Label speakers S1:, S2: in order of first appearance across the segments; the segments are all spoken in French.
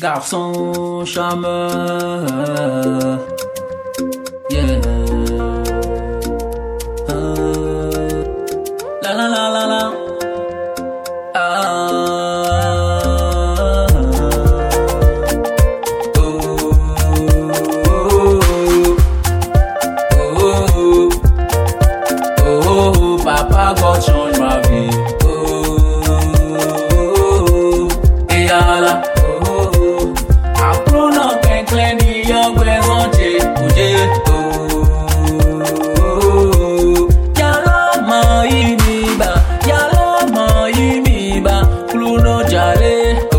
S1: Garçon charmeur, yeah. La la la la la. Papa God change ma vie. Et ala. Apprendre qu'un clin d'œil en présenter. Yalo maimiba, yalo maimiba, kluno jale.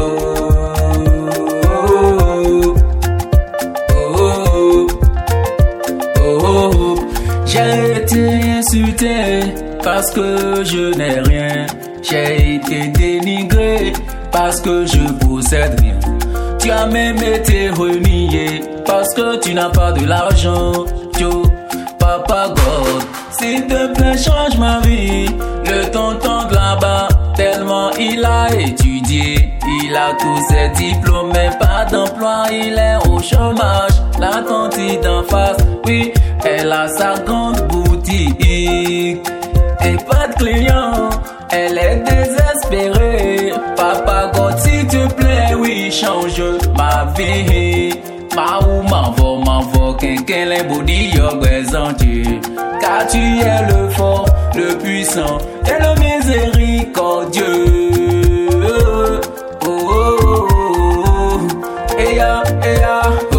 S1: J'ai été insulté parce que je n'ai rien. J'ai été dénigré parce que je possède rien. Tu as même été renié parce que tu n'as pas de l'argent. Yo, Papa God, s'il te plaît change ma vie. Le tonton de là-bas, tellement il a étudié. Il a tous ses diplômes mais pas d'emploi, il est au chômage. La tante d'en face, oui, elle a sa grande boutique et pas de clients, elle est désespérée. Papa God, s'il te plaît, oui, change ma vie. Ma ou m'envoie, quelqu'un les body yo présenter. Car tu es le fort, le puissant et le miséricordieux. Oh, oh, oh, oh. Et ya, oh,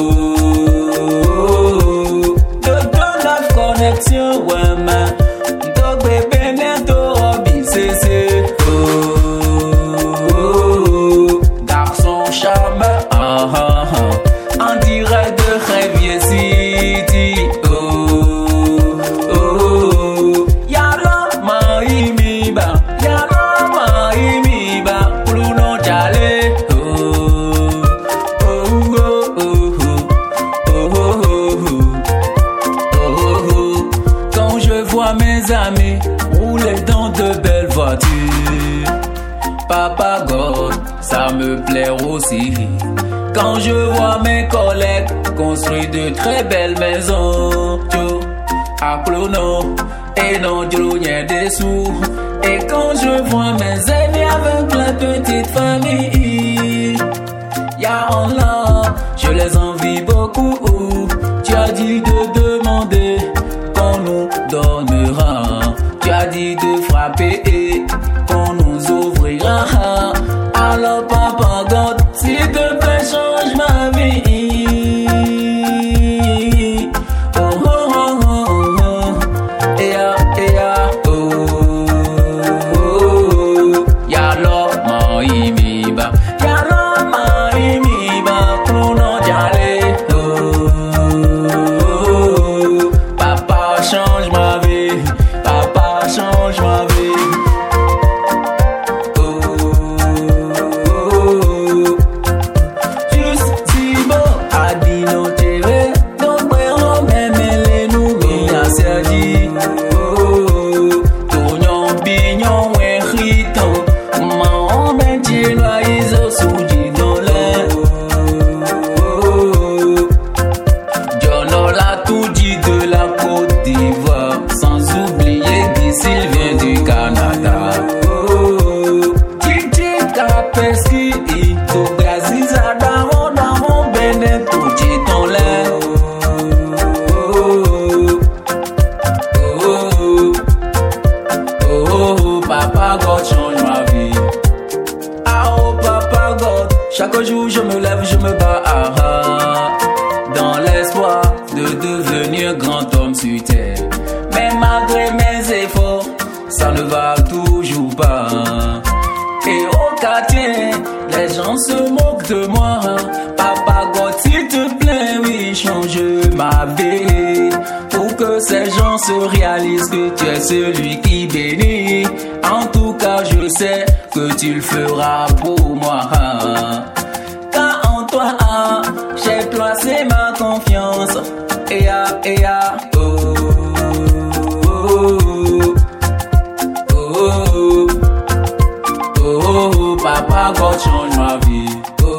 S1: oh. De la connexion, ouais, man. Donc, bébé, bientôt, Robin, c'est. Oh, oh, oh. Garçon charmeur, en direct de Révier City. Oh, oh, oh. Yalo maimiba, pluno jale. Oh, oh, oh, oh, oh, oh, oh, oh. Quand je vois mes amis rouler dans de belles voitures, Papa God, ça me plaît aussi. Quand je vois mes collègues construire de très belles maisons, à Clono, et non, Dieu n'y des sous. Et quand je vois mes amis avec la petite famille, ya Allah, je les envie beaucoup. Tu as dit de demander qu'on nous donnera. Tu as dit de frapper et qu'on nous ouvrira. Alors Papa God, s'il te plaît change ma vie. Oh oh oh oh oh. Ea oh oh oh. Yalo maimiba, kluno jale. Oh oh oh. Papa change ma vie, Papa change ma vie. Papa God change ma vie. Ah oh Papa God, chaque jour je me lève, je me bats dans l'espoir de devenir grand homme sur terre. Mais malgré mes efforts, ça ne va toujours pas. Et au quartier, les gens se moquent de moi. Papa God, s'il te plaît, oui, change ma vie. Pour que ces gens se réalisent que tu es celui qui bénit. En tout cas, je sais que tu le feras pour moi. Car en toi, j'ai placé ma confiance. Et oh, oh, oh, oh, oh, oh, Papa God change ma vie. Oh,